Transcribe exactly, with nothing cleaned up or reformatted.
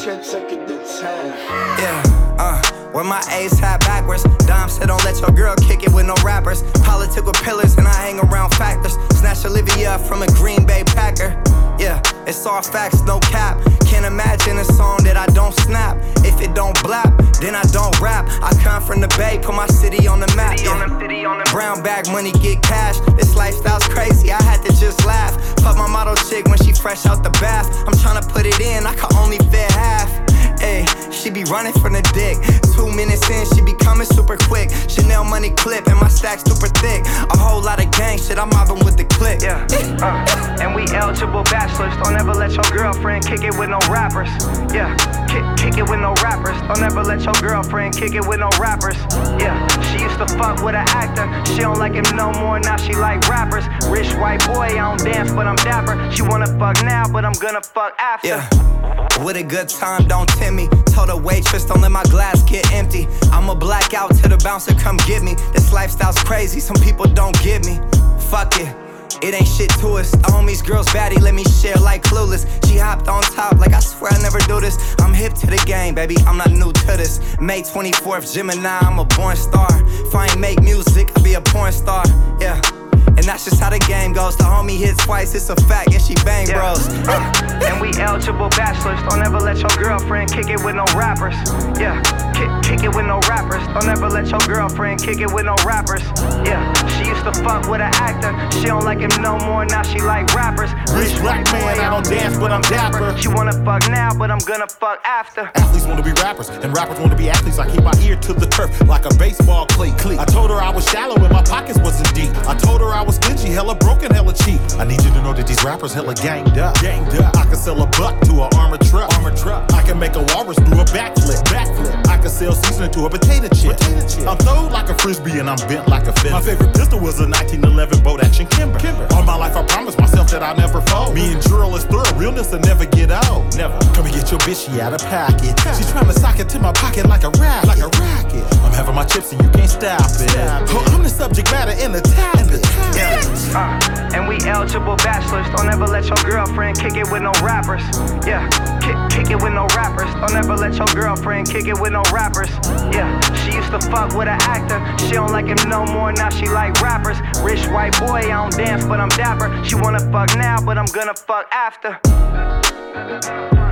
ten, take it to ten. Yeah, uh, with my A's hat backwards. Dom said don't let your girl kick it with no rappers. Political pillars and I hang around factors. Snatch Olivia from a Green Bay Packer. Yeah, it's all facts, no cap. Can't imagine a song that I don't snap. If it don't blap, then I don't rap. I come from the Bay, put my city on the map. Yeah. Brown bag money, get cash. This lifestyle's crazy, I had to just laugh. Fuck my model chick when she fresh out the bath. I'm tryna put it in, I can only fit half. Ayy, she be running from the dick. Two minutes in, she be coming super quick. Chanel money clip and my stack super thick. A whole lot of gang shit, I'm mobbing with the click. Yeah, uh, and we eligible bachelors. Don't ever let your girlfriend kick it with no rappers. Yeah, kick, kick it with no rappers. Don't ever let your girlfriend kick it with no rappers. Yeah, she used to fuck with an actor. She don't like him no more, now she like rappers. Rich white boy, I don't dance, but I'm dapper. She wanna fuck now, but I'm gonna fuck after. Yeah. With a good time, don't tempt me. Told the waitress, don't let my glass get empty. I'ma black out till the bouncer come get me. This lifestyle's crazy, some people don't get me. Fuck it, it ain't shit to us. The homie's girl's baddie, let me share like Clueless. She hopped on top like I swear I never do this. I'm hip to the game, baby, I'm not new to this. May twenty-fourth, Gemini, I'm a born star. If I ain't make music, I'll be a porn star, yeah. And that's just how the game goes. The homie hit twice, it's a fact, yeah, she bang yeah. bros. Uh, and we eligible bachelors. Don't ever let your girlfriend kick it with no rappers. Yeah, kick, kick it with no rappers. Don't ever let your girlfriend kick it with no rappers. Yeah, she used to fuck with an actor. She don't like him no more, now she like rappers. Rich black man, I don't dance, but I'm dapper. She wanna fuck now, but I'm gonna fuck after. Athletes wanna be rappers, and rappers wanna be athletes. I keep my ear to the turf like a baseball cleat. I told her I was shallow and my pockets wasn't deep. I told her I was stingy, hella broken, hella cheap. I need you to know that these rappers hella ganged up. Ganged up. I can sell a buck to an armored truck. Armored truck. I can make a walrus do a backflip. Backflip. I can sell seasoning to a potato chip. Potato chip. I'm throwed like a frisbee and I'm bent like a fin. My favorite pistol was a nineteen eleven boat action Kimber. Kimber. All my life I promised myself that I'll never fold. Me and Jurl is thorough, realness will never get old. Never. Come and get your bitch, she out of pocket. She's trying to sock it to my pocket like a racket. Like a racket. I'm having my chips and you can't stop it. Stop it. Oh, I'm the subject matter in the topic. Yeah. Uh, and we eligible bachelors. Don't ever let your girlfriend kick it with no rappers. Yeah, kick, kick it with no rappers. Don't ever let your girlfriend kick it with no rappers. Yeah, she used to fuck with an actor. She don't like him no more, now she like rappers. Rich white boy, I don't dance, but I'm dapper. She wanna fuck now, but I'm gonna fuck after.